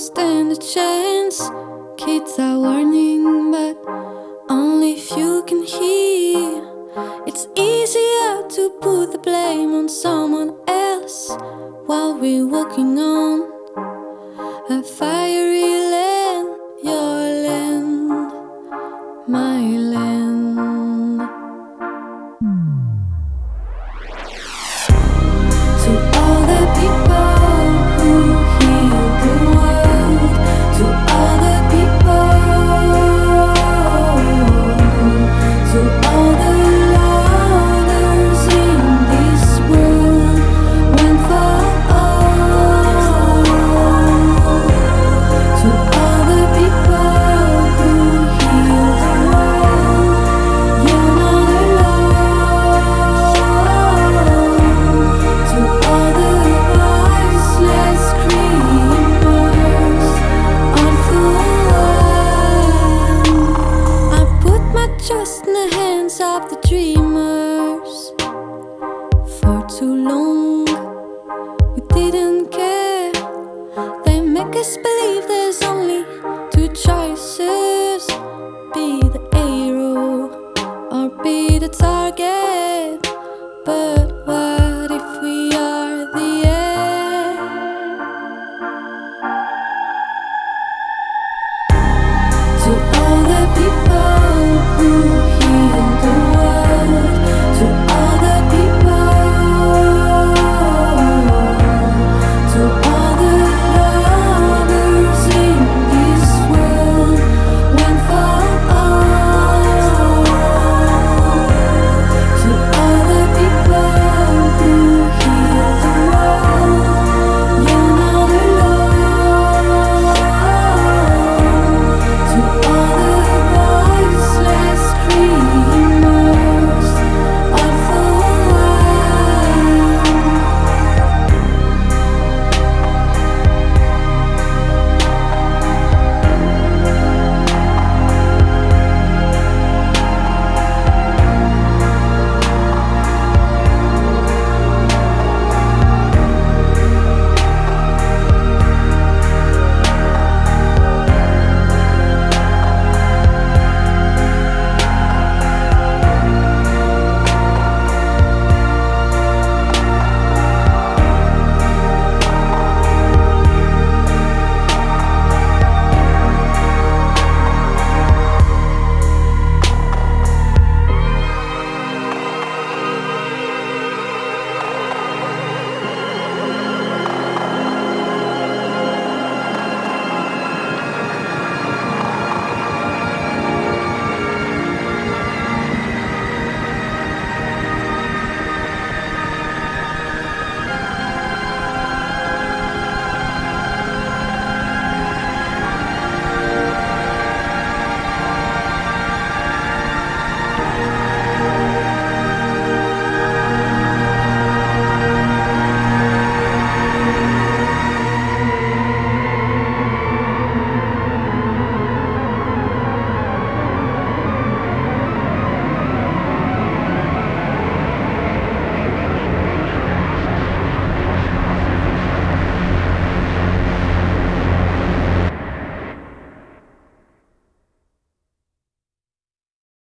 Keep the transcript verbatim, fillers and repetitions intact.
stand a chance. Kids are warning, but only if you can hear. It's easier to put the blame on someone else while we're walking on a fiery land. Your land, my land. To all the people who heal the world, to all the people, to all the lovers in this world, one for all. To all the people who heal the world, you're not alone. To all the voiceless screamers on the land, I put my trust in the hands of the dreamers. For too long, we didn't care. They make us believe there's only two choices: be the hero or be the target.